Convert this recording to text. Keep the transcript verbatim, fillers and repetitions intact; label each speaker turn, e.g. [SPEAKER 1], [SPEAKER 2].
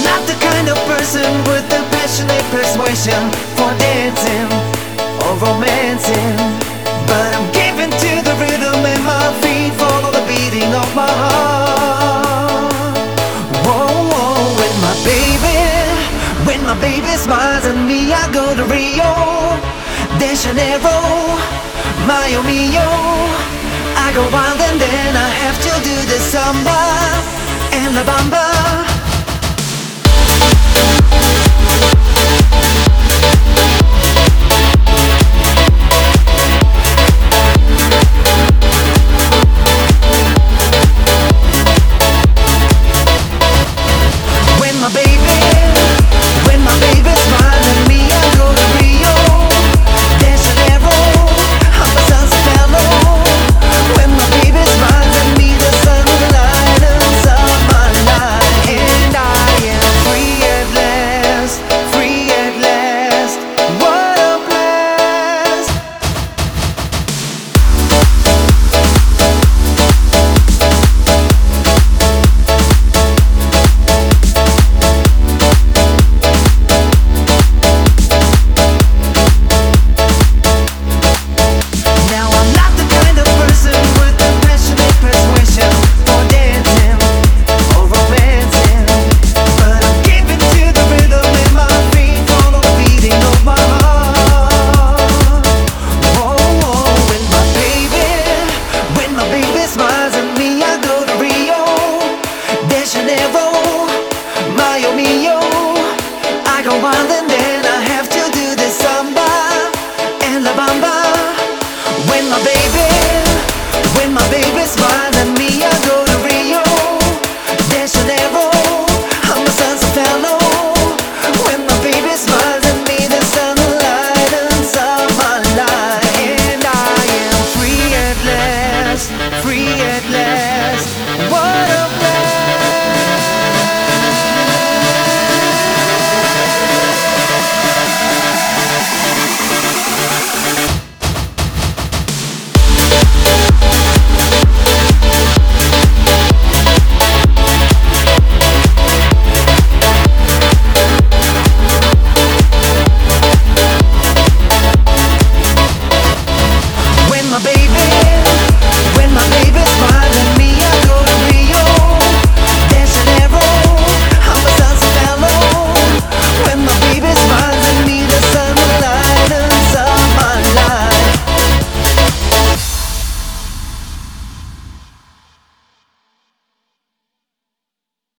[SPEAKER 1] not the kind of person with the passionate persuasion for dancing or romancing, but I'm given to the rhythm and my feet follow the beating of my heart. Whoa, whoa, when my baby, when my baby smiles at me, I go to Rio de Janeiro, Mio mio. I go wild and then I have to do the samba and la bamba.